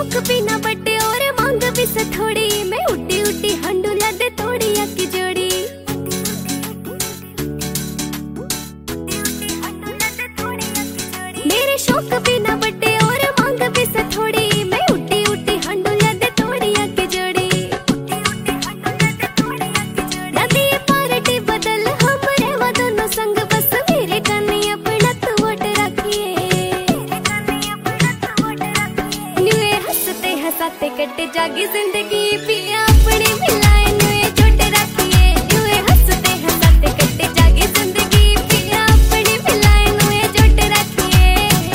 शौक भी ना बटे और मांग भी से थोड़ी, मैं उड्डी उड्डी हंडू लदे तोड़ी की जोड़ी। मेरे शौक भी ना बटे और मांग भी से थोड़ी, मैं उड्डी उड्डी हंडू लदे तोड़ी की जोड़ी। नदी पार्टी बदल हमरे वो दोनों संग, बस मेरे कन्ने अपना तू वोट रखिए। न्यूए हंसते हंसाते कटे जागी जिंदगी, पिया अपने मिलाए न्यूए चोट रखिए। न्यूए हंसते हंसाते कटे जागी जिंदगी, पिया अपने मिलाए न्यूए चोट रखिए।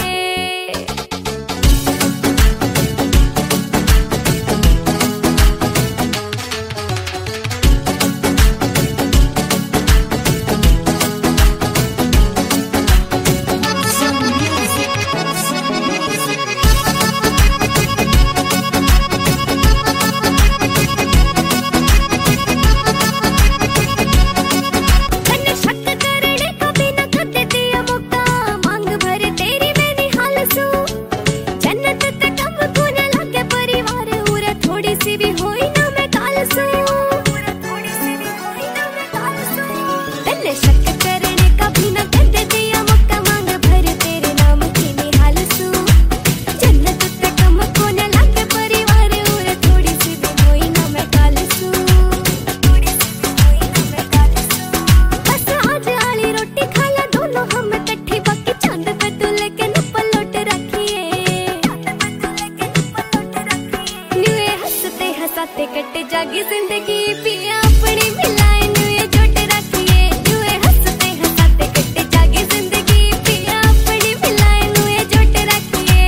कटे जागी जिंदगी, पिया अपनी मिलाए न्यूए चोट रखिए। न्यूए हंसते हंसाते कटे जागी जिंदगी, पिया अपनी मिलाए न्यूए चोट रखिए।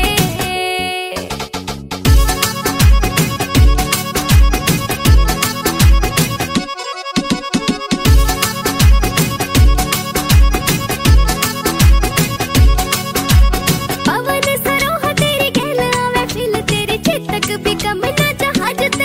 पवन सरोह तेरी गहल आवे फिल, तेरे चेतक भी कम ना जहाज ते।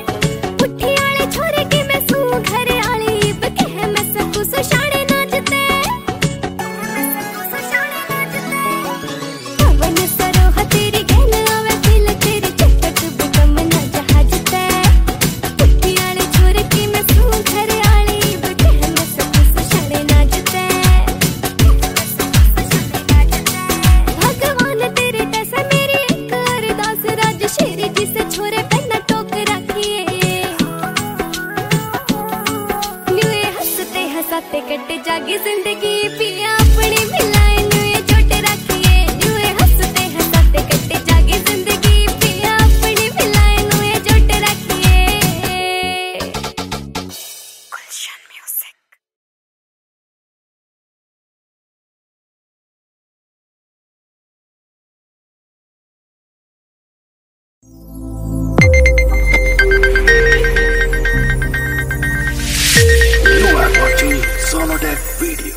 कटे जागी जिंदगी, पिया अपनी मिलाए न्यूए चोट रखिए। न्यूए हंसते हंसाते कटे जागी जिंदगी, पिया अपनी मिलाए न्यूए चोट रखिए। Gulshan music. You are watching Sonodec video.